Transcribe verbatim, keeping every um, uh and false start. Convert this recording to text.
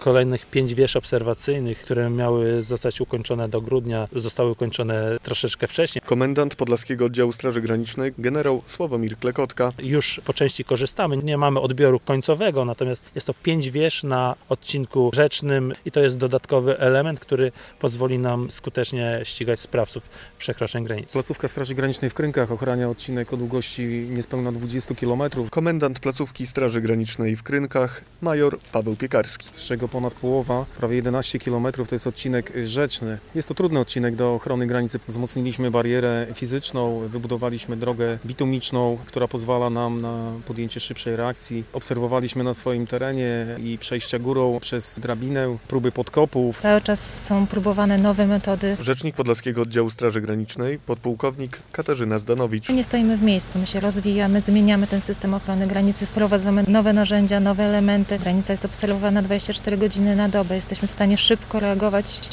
Kolejnych pięć wież obserwacyjnych, które miały zostać ukończone do grudnia, zostały ukończone troszeczkę wcześniej. Komendant Podlaskiego Oddziału Straży Granicznej generał Sławomir Klekotka. Już po części korzystamy, nie mamy odbioru końcowego, natomiast jest to pięć wież na odcinku rzecznym i to jest dodatkowy element, który pozwoli nam skutecznie ścigać sprawców przekroczeń granicy. Placówka Straży Granicznej w Krynkach ochrania odcinek o długości niespełna dwudziestu kilometrów. Komendant placówki Straży Granicznej w Krynkach major Paweł Piekarski. Z czego ponad połowa, prawie jedenaście kilometrów, to jest odcinek rzeczny. Jest to trudny odcinek do ochrony granicy. Wzmocniliśmy barierę fizyczną, wybudowaliśmy drogę bitumiczną, która pozwala nam na podjęcie szybszej reakcji. Obserwowaliśmy na swoim terenie i przejścia górą przez drabinę, próby podkopów. Cały czas są próbowane nowe metody. Rzecznik Podlaskiego Oddziału Straży Granicznej, podpułkownik Katarzyna Zdanowicz. Nie stoimy w miejscu, my się rozwijamy, zmieniamy ten system ochrony granicy, wprowadzamy nowe narzędzia, nowe elementy. Granica jest obserwowana dwadzieścia cztery godziny na dobę, jesteśmy w stanie szybko reagować.